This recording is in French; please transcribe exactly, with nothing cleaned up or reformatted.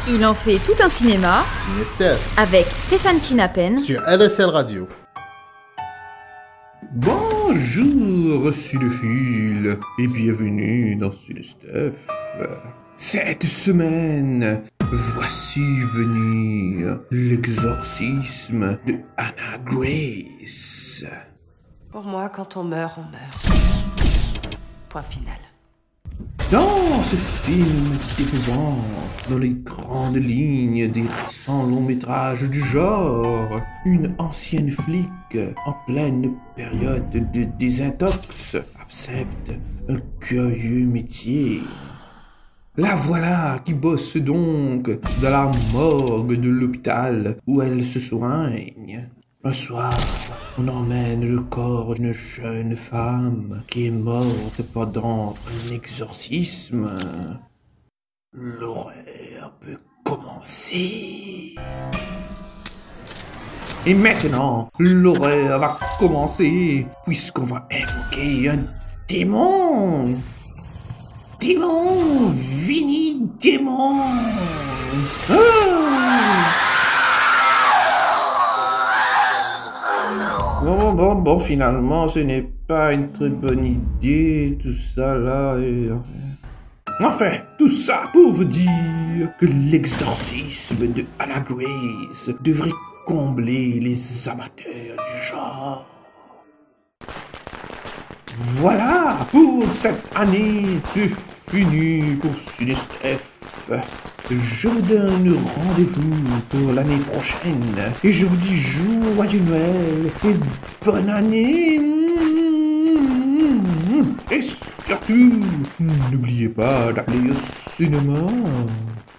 Il en fait tout un cinéma. Ciné Steph. Avec Stéphane Chinapen. Sur L S L Radio. Bonjour, cinéphile, et bienvenue dans Ciné Steph. Cette semaine, voici venir l'exorcisme de Anna Grace. Pour moi, quand on meurt, on meurt. Point final. Dans ce film déposant dans les grandes lignes des récents longs métrages du genre, une ancienne flic en pleine période de désintox accepte un curieux métier. La voilà qui bosse donc dans la morgue de l'hôpital où elle se soigne. Un soir, on emmène le corps d'une jeune femme qui est morte pendant un exorcisme. L'horreur peut commencer. Et maintenant, l'horreur va commencer puisqu'on va invoquer un démon. Démon, Vini démon. Ah! Bon, bon, bon, finalement, ce n'est pas une très bonne idée, tout ça, là, et... Enfin, tout ça pour vous dire que l'exorcisme de Anna Grace devrait combler les amateurs du genre. Voilà, pour cette année, c'est fini pour Ciné Steph. Je vous donne rendez-vous pour l'année prochaine et je vous dis joyeux Noël et bonne année. Et surtout, n'oubliez pas d'aller au cinéma.